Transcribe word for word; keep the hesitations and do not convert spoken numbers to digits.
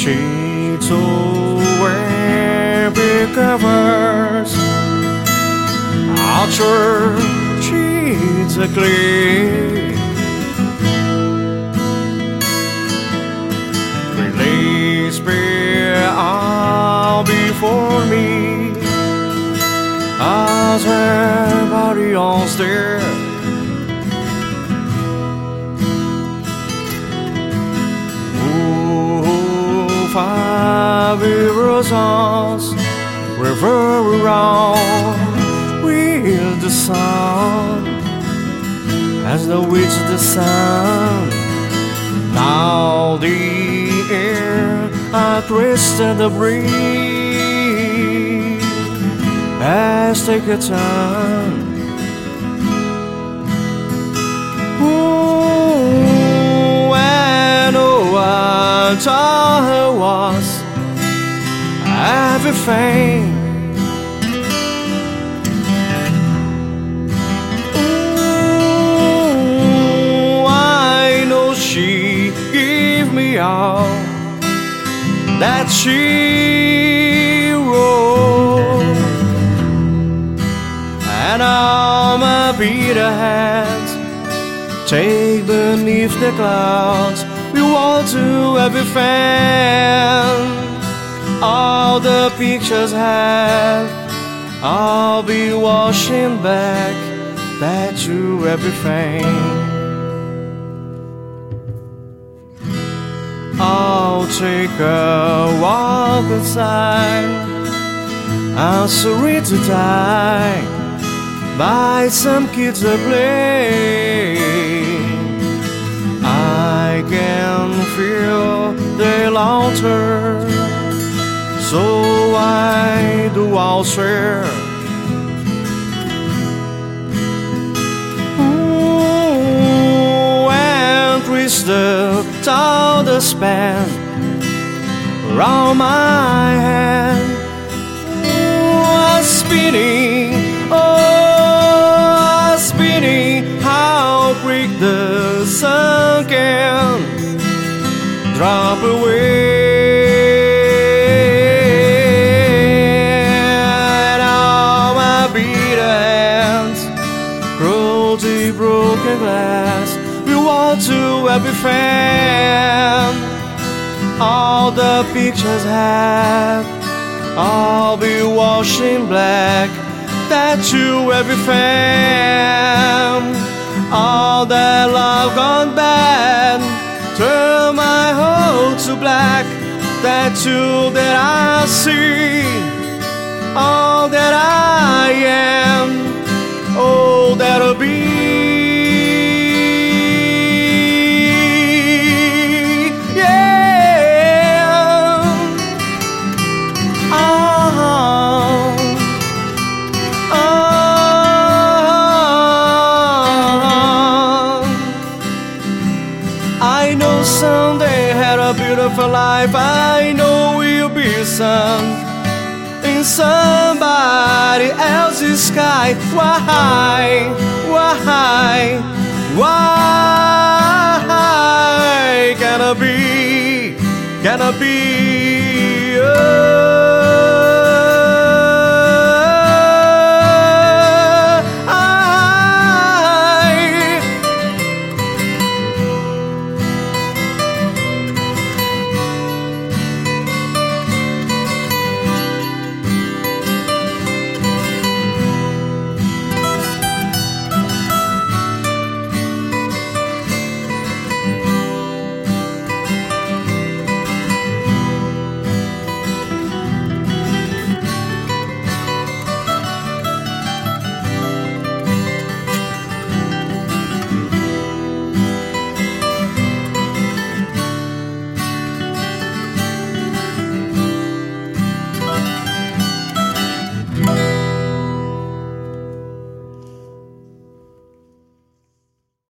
sheets over big covers, outer sheets are clean. Release bear out before me as everybody else there. Five erosions river around with the sun as the witch of the sun. Now the air I twisted the breeze as take a turn. Ooh, and oh, I told her was everything. Ooh, I know she gave me all that she wrote, and all my bitter hands take beneath the clouds. We walk to every fan. All the pictures have, I'll be washing back that to everything. I'll take a walk outside. I'm sorry to die by some kids that play. I can feel their laughter, so why do I swear? Ooh, and twist the all the span around my hand. Ooh, spinning, oh, spinning, how quick the sun can drop away. And all my beat hands, cruelty, broken glass. We walk to every fan. All the pictures have, I'll be washing black that to every fan. All that love gone bad, turn my heart to black. That too that I see, all that I am, oh that'll be. I know someday had a beautiful life. I know we'll be some in somebody else's sky. Why, why, why? Can I be, can I be? Oh.